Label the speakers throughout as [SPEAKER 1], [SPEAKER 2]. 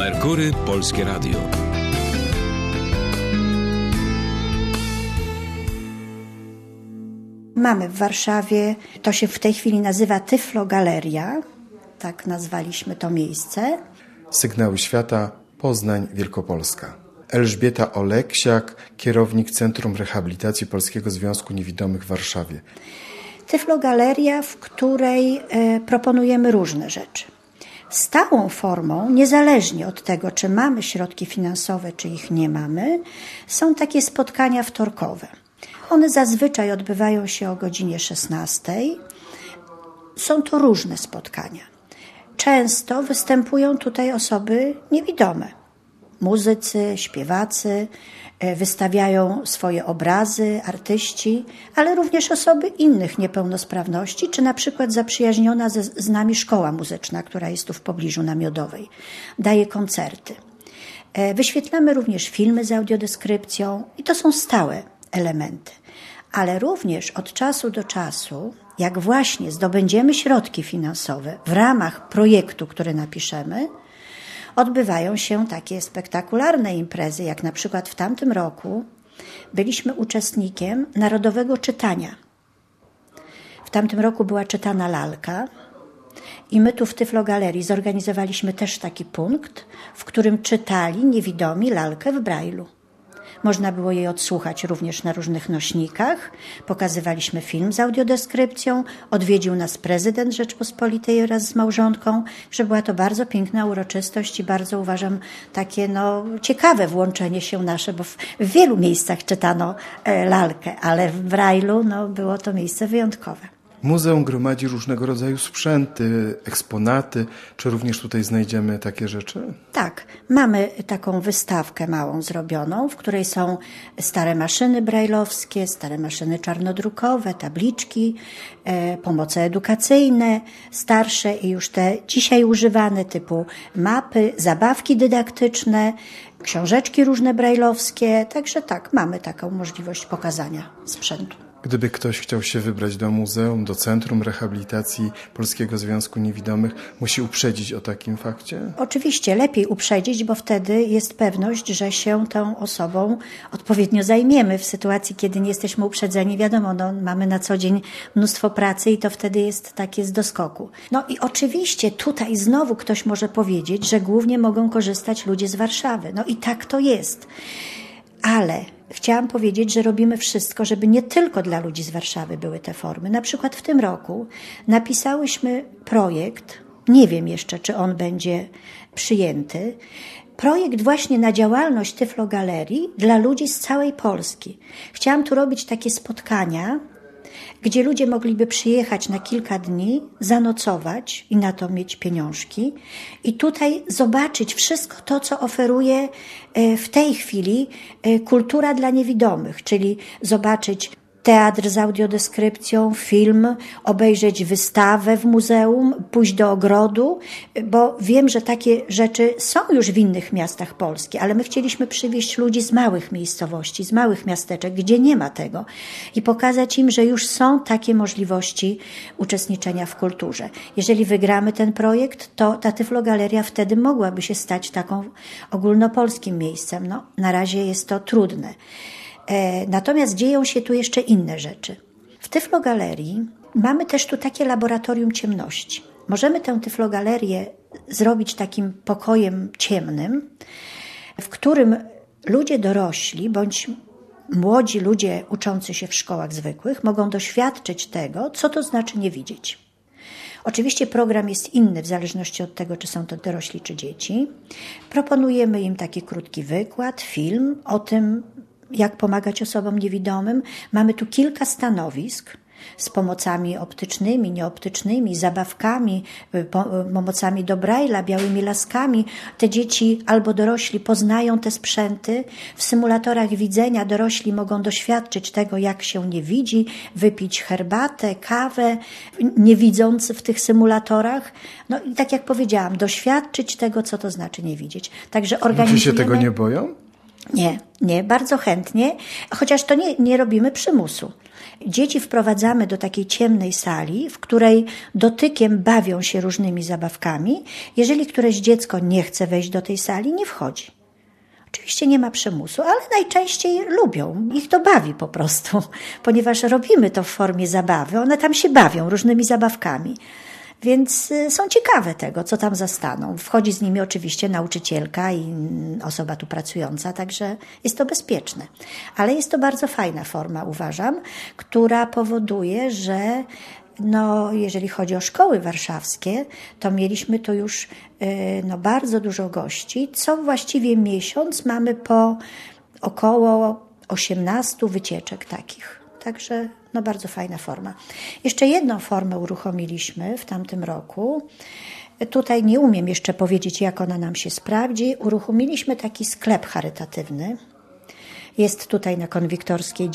[SPEAKER 1] Merkury Polskie Radio.
[SPEAKER 2] Mamy w Warszawie, to się w tej chwili nazywa Tyflogaleria, tak nazwaliśmy to miejsce.
[SPEAKER 3] Sygnały Świata, Poznań, Wielkopolska. Elżbieta Oleksiak, kierownik Centrum Rehabilitacji Polskiego Związku Niewidomych w Warszawie.
[SPEAKER 2] Tyflogaleria, w której proponujemy różne rzeczy. Stałą formą, niezależnie od tego, czy mamy środki finansowe, czy ich nie mamy, są takie spotkania wtorkowe. One zazwyczaj odbywają się o godzinie 16. Są to różne spotkania. Często występują tutaj osoby niewidome. Muzycy, śpiewacy, wystawiają swoje obrazy, artyści, ale również osoby innych niepełnosprawności, czy na przykład zaprzyjaźniona z nami szkoła muzyczna, która jest tu w pobliżu Namiodowej. Daje koncerty. Wyświetlamy również filmy z audiodeskrypcją i to są stałe elementy. Ale również od czasu do czasu, jak właśnie zdobędziemy środki finansowe w ramach projektu, który napiszemy, odbywają się takie spektakularne imprezy, jak na przykład w tamtym roku byliśmy uczestnikiem Narodowego Czytania. W tamtym roku była czytana lalka i my tu w Tyflogalerii zorganizowaliśmy też taki punkt, w którym czytali niewidomi lalkę w brajlu. Można było jej odsłuchać również na różnych nośnikach. Pokazywaliśmy film z audiodeskrypcją. Odwiedził nas prezydent Rzeczpospolitej wraz z małżonką, że była to bardzo piękna uroczystość i bardzo uważam takie ciekawe włączenie się nasze, bo w wielu miejscach czytano lalkę, ale w brajlu było to miejsce wyjątkowe.
[SPEAKER 3] Muzeum gromadzi różnego rodzaju sprzęty, eksponaty. Czy również tutaj znajdziemy takie rzeczy?
[SPEAKER 2] Tak, mamy taką wystawkę małą zrobioną, w której są stare maszyny brajlowskie, stare maszyny czarnodrukowe, tabliczki, pomoce edukacyjne, starsze i już te dzisiaj używane typu mapy, zabawki dydaktyczne, książeczki różne brajlowskie. Także tak, mamy taką możliwość pokazania sprzętu.
[SPEAKER 3] Gdyby ktoś chciał się wybrać do muzeum, do Centrum Rehabilitacji Polskiego Związku Niewidomych, musi uprzedzić o takim fakcie?
[SPEAKER 2] Oczywiście, lepiej uprzedzić, bo wtedy jest pewność, że się tą osobą odpowiednio zajmiemy. W sytuacji, kiedy nie jesteśmy uprzedzeni, wiadomo, mamy na co dzień mnóstwo pracy i to wtedy jest takie z doskoku. I oczywiście tutaj znowu ktoś może powiedzieć, że głównie mogą korzystać ludzie z Warszawy. I tak to jest. Ale chciałam powiedzieć, że robimy wszystko, żeby nie tylko dla ludzi z Warszawy były te formy. Na przykład w tym roku napisałyśmy projekt, nie wiem jeszcze, czy on będzie przyjęty, projekt właśnie na działalność Tyflogalerii dla ludzi z całej Polski. Chciałam tu robić takie spotkania, gdzie ludzie mogliby przyjechać na kilka dni, zanocować i na to mieć pieniążki i tutaj zobaczyć wszystko to, co oferuje w tej chwili kultura dla niewidomych, czyli zobaczyć teatr z audiodeskrypcją, film, obejrzeć wystawę w muzeum, pójść do ogrodu, bo wiem, że takie rzeczy są już w innych miastach Polski, ale my chcieliśmy przywieźć ludzi z małych miejscowości, z małych miasteczek, gdzie nie ma tego i pokazać im, że już są takie możliwości uczestniczenia w kulturze. Jeżeli wygramy ten projekt, to ta Tyflogaleria wtedy mogłaby się stać taką ogólnopolskim miejscem. Na razie jest to trudne. Natomiast dzieją się tu jeszcze inne rzeczy. W Tyflogalerii mamy też tu takie laboratorium ciemności. Możemy tę Tyflogalerię zrobić takim pokojem ciemnym, w którym ludzie dorośli bądź młodzi ludzie uczący się w szkołach zwykłych mogą doświadczyć tego, co to znaczy nie widzieć. Oczywiście program jest inny w zależności od tego, czy są to dorośli, czy dzieci. Proponujemy im taki krótki wykład, film o tym, jak pomagać osobom niewidomym. Mamy tu kilka stanowisk z pomocami optycznymi, nieoptycznymi, zabawkami, pomocami do Braille'a, białymi laskami. Te dzieci albo dorośli poznają te sprzęty. W symulatorach widzenia dorośli mogą doświadczyć tego, jak się nie widzi, wypić herbatę, kawę, nie widząc w tych symulatorach. I tak jak powiedziałam, doświadczyć tego, co to znaczy nie widzieć. Także organizujemy...
[SPEAKER 3] Czy się tego nie boją?
[SPEAKER 2] Nie, bardzo chętnie, chociaż to nie robimy przymusu. Dzieci wprowadzamy do takiej ciemnej sali, w której dotykiem bawią się różnymi zabawkami. Jeżeli któreś dziecko nie chce wejść do tej sali, nie wchodzi. Oczywiście nie ma przymusu, ale najczęściej lubią. Ich to bawi po prostu, ponieważ robimy to w formie zabawy. One tam się bawią różnymi zabawkami. Więc są ciekawe tego, co tam zastaną. Wchodzi z nimi oczywiście nauczycielka i osoba tu pracująca, także jest to bezpieczne. Ale jest to bardzo fajna forma, uważam, która powoduje, że jeżeli chodzi o szkoły warszawskie, to mieliśmy tu już bardzo dużo gości. Co właściwie miesiąc mamy po około 18 wycieczek takich. Także bardzo fajna forma. Jeszcze jedną formę uruchomiliśmy w tamtym roku. Tutaj nie umiem jeszcze powiedzieć, jak ona nam się sprawdzi. Uruchomiliśmy taki sklep charytatywny. Jest tutaj na Konwiktorskiej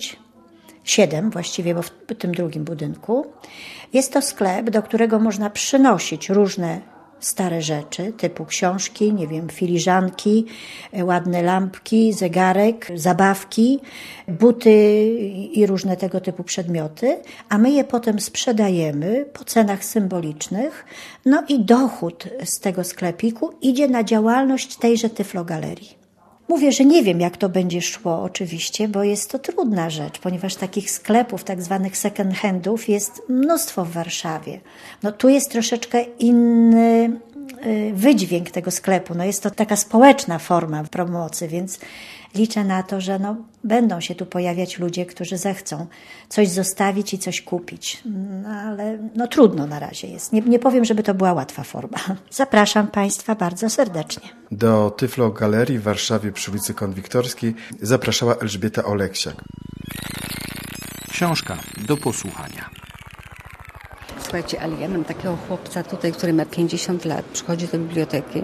[SPEAKER 2] 7 właściwie, bo w tym drugim budynku. Jest to sklep, do którego można przynosić różne stare rzeczy, typu książki, filiżanki, ładne lampki, zegarek, zabawki, buty i różne tego typu przedmioty, a my je potem sprzedajemy po cenach symbolicznych, i dochód z tego sklepiku idzie na działalność tejże Tyflogalerii. Mówię, że nie wiem, jak to będzie szło oczywiście, bo jest to trudna rzecz, ponieważ takich sklepów, tak zwanych second handów jest mnóstwo w Warszawie. Tu jest troszeczkę inny wydźwięk tego sklepu. Jest to taka społeczna forma promocji, więc liczę na to, że będą się tu pojawiać ludzie, którzy zechcą coś zostawić i coś kupić. Ale trudno na razie jest. Nie powiem, żeby to była łatwa forma. Zapraszam Państwa bardzo serdecznie.
[SPEAKER 3] Do Tyflo Galerii w Warszawie przy ulicy Konwiktorskiej zapraszała Elżbieta Oleksiak.
[SPEAKER 1] Książka do posłuchania.
[SPEAKER 4] Słuchajcie, ale ja mam takiego chłopca tutaj, który ma 50 lat, przychodzi do biblioteki.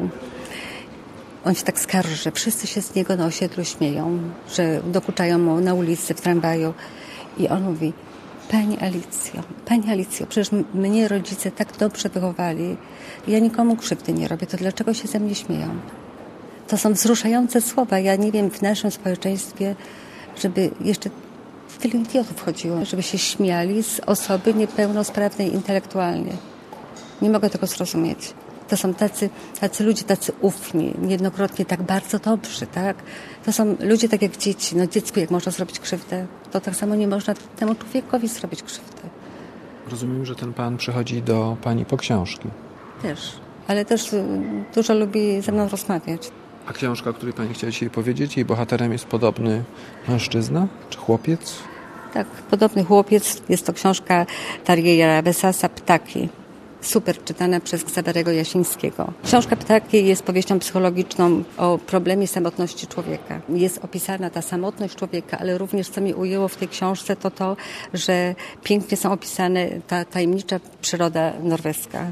[SPEAKER 4] On się tak skarży, że wszyscy się z niego na osiedlu śmieją, że dokuczają mu na ulicy, w tramwaju. I on mówi: Pani Alicjo, przecież mnie rodzice tak dobrze wychowali. Ja nikomu krzywdy nie robię, to dlaczego się ze mnie śmieją? To są wzruszające słowa. Ja nie wiem, w naszym społeczeństwie, żeby jeszcze tylu idiotów chodziło, żeby się śmiali z osoby niepełnosprawnej intelektualnie. Nie mogę tego zrozumieć. To są tacy ludzie, tacy ufni, niejednokrotnie tak bardzo dobrzy, tak? To są ludzie tak jak dzieci. Dziecku jak można zrobić krzywdę, to tak samo nie można temu człowiekowi zrobić krzywdę.
[SPEAKER 1] Rozumiem, że ten pan przychodzi do pani po książki.
[SPEAKER 4] Też, ale też dużo lubi ze mną rozmawiać.
[SPEAKER 1] A książka, o której pani chciała dzisiaj powiedzieć, jej bohaterem jest podobny mężczyzna czy chłopiec?
[SPEAKER 4] Tak, podobny chłopiec. Jest to książka Tarieja Wesasa Ptaki. Super czytana przez Ksawerego Jasińskiego. Książka Ptaki jest powieścią psychologiczną o problemie samotności człowieka. Jest opisana ta samotność człowieka, ale również co mnie ujęło w tej książce to, że pięknie są opisane ta tajemnicza przyroda norweska.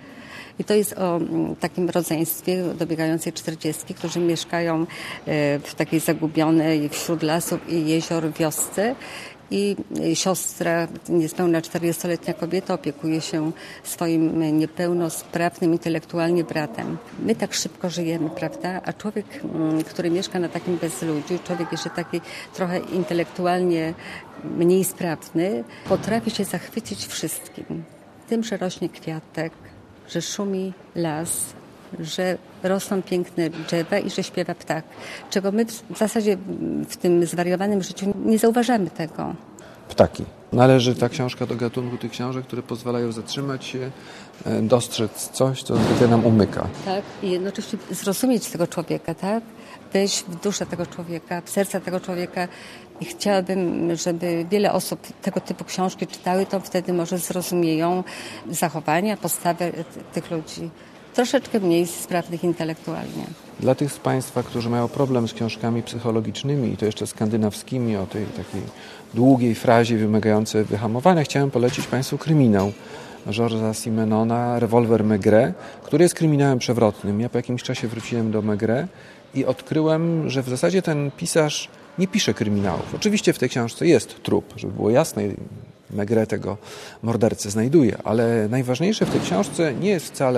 [SPEAKER 4] I to jest o takim rodzeństwie dobiegającej 40, którzy mieszkają w takiej zagubionej wśród lasów i jezior wiosce. I siostra, niespełna 40-letnia kobieta, opiekuje się swoim niepełnosprawnym intelektualnie bratem. My tak szybko żyjemy, prawda? A człowiek, który mieszka na takim bezludziu, człowiek jeszcze taki trochę intelektualnie mniej sprawny, potrafi się zachwycić wszystkim. Tym, że rośnie kwiatek, że szumi las, że rosną piękne drzewa i że śpiewa ptak. Czego my w zasadzie w tym zwariowanym życiu nie zauważamy tego.
[SPEAKER 1] Ptaki. Należy ta książka do gatunku tych książek, które pozwalają zatrzymać się, dostrzec coś, co zwykle nam umyka.
[SPEAKER 4] Tak, i jednocześnie zrozumieć tego człowieka, tak? Wejść w duszę tego człowieka, w serce tego człowieka. I chciałabym, żeby wiele osób tego typu książki czytały, to wtedy może zrozumieją zachowania, postawy tych ludzi. Troszeczkę mniej sprawnych intelektualnie.
[SPEAKER 1] Dla tych z Państwa, którzy mają problem z książkami psychologicznymi i to jeszcze skandynawskimi, o tej takiej długiej frazie wymagającej wyhamowania, chciałem polecić Państwu kryminał Georgesa Simenona, Rewolwer Maigret, który jest kryminałem przewrotnym. Ja po jakimś czasie wróciłem do Maigret i odkryłem, że w zasadzie ten pisarz nie pisze kryminałów. Oczywiście w tej książce jest trup, żeby było jasne, Maigret tego mordercę znajduje, ale najważniejsze w tej książce nie jest wcale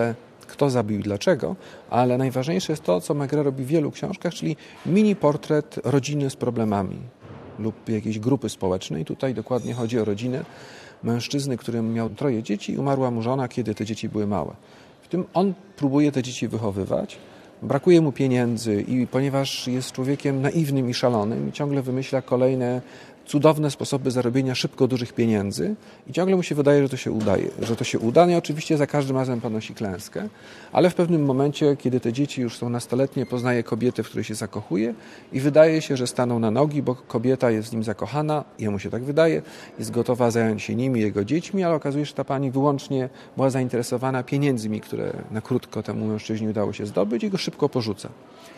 [SPEAKER 1] kto zabił i dlaczego, ale najważniejsze jest to, co Maigret robi w wielu książkach, czyli mini portret rodziny z problemami lub jakiejś grupy społecznej. Tutaj dokładnie chodzi o rodzinę mężczyzny, który miał 3 dzieci i umarła mu żona, kiedy te dzieci były małe. W tym on próbuje te dzieci wychowywać, brakuje mu pieniędzy i ponieważ jest człowiekiem naiwnym i szalonym, ciągle wymyśla kolejne cudowne sposoby zarobienia szybko dużych pieniędzy i ciągle mu się wydaje, że to się uda. No i oczywiście za każdym razem ponosi klęskę, ale w pewnym momencie, kiedy te dzieci już są nastoletnie, poznaje kobietę, w której się zakochuje i wydaje się, że staną na nogi, bo kobieta jest w nim zakochana, jemu się tak wydaje, jest gotowa zająć się nim i jego dziećmi, ale okazuje się, że ta pani wyłącznie była zainteresowana pieniędzmi, które na krótko temu mężczyźnie udało się zdobyć i go szybko porzuca.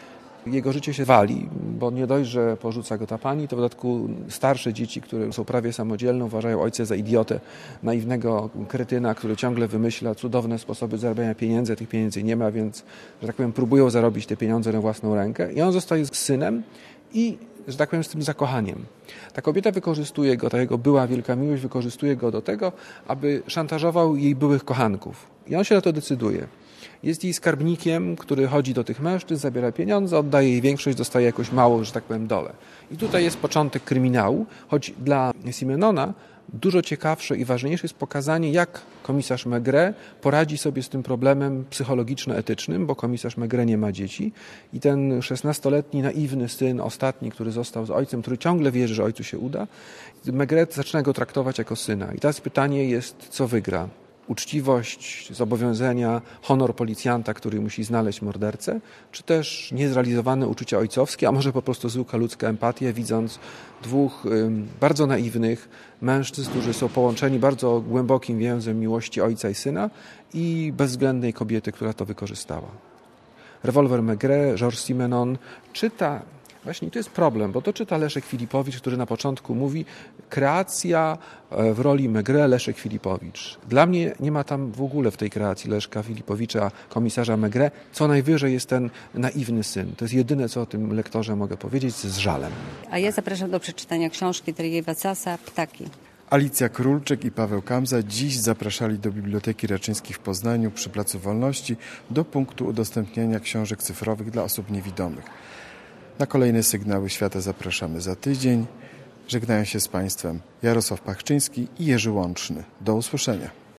[SPEAKER 1] Jego życie się wali, bo nie dość, że porzuca go ta pani, to w dodatku starsze dzieci, które są prawie samodzielne, uważają ojca za idiotę, naiwnego kretyna, który ciągle wymyśla cudowne sposoby zarabiania pieniędzy, tych pieniędzy nie ma, więc, że tak powiem, próbują zarobić te pieniądze na własną rękę i on zostaje z synem i, że tak powiem, z tym zakochaniem. Ta kobieta wykorzystuje go, ta jego była wielka miłość wykorzystuje go do tego, aby szantażował jej byłych kochanków. I on się na to decyduje. Jest jej skarbnikiem, który chodzi do tych mężczyzn, zabiera pieniądze, oddaje jej większość, dostaje jakoś mało, że tak powiem, dole. I tutaj jest początek kryminału, choć dla Simenona dużo ciekawsze i ważniejsze jest pokazanie, jak komisarz Maigret poradzi sobie z tym problemem psychologiczno-etycznym, bo komisarz Maigret nie ma dzieci i ten 16-letni naiwny syn, ostatni, który został z ojcem, który ciągle wierzy, że ojcu się uda, Maigret zaczyna go traktować jako syna. I teraz pytanie jest, co wygra? Uczciwość, zobowiązania, honor policjanta, który musi znaleźć mordercę, czy też niezrealizowane uczucia ojcowskie, a może po prostu zwykła ludzka empatia, widząc 2 bardzo naiwnych mężczyzn, którzy są połączeni bardzo głębokim więzem miłości ojca i syna i bezwzględnej kobiety, która to wykorzystała. Rewolwer Maigret, Georges Simenon czyta. Właśnie to jest problem, bo to czyta Leszek Filipowicz, który na początku mówi kreacja w roli Maigret Leszek Filipowicz. Dla mnie nie ma tam w ogóle w tej kreacji Leszka Filipowicza, komisarza Maigret, co najwyżej jest ten naiwny syn. To jest jedyne, co o tym lektorze mogę powiedzieć z żalem.
[SPEAKER 4] A ja zapraszam do przeczytania książki Thierry'ego Vacassa Ptaki.
[SPEAKER 3] Alicja Królczyk i Paweł Kamza dziś zapraszali do Biblioteki Raczyńskiej w Poznaniu przy Placu Wolności do punktu udostępniania książek cyfrowych dla osób niewidomych. Na kolejne Sygnały Świata zapraszamy za tydzień. Żegnają się z Państwem Jarosław Pachczyński i Jerzy Łączny. Do usłyszenia.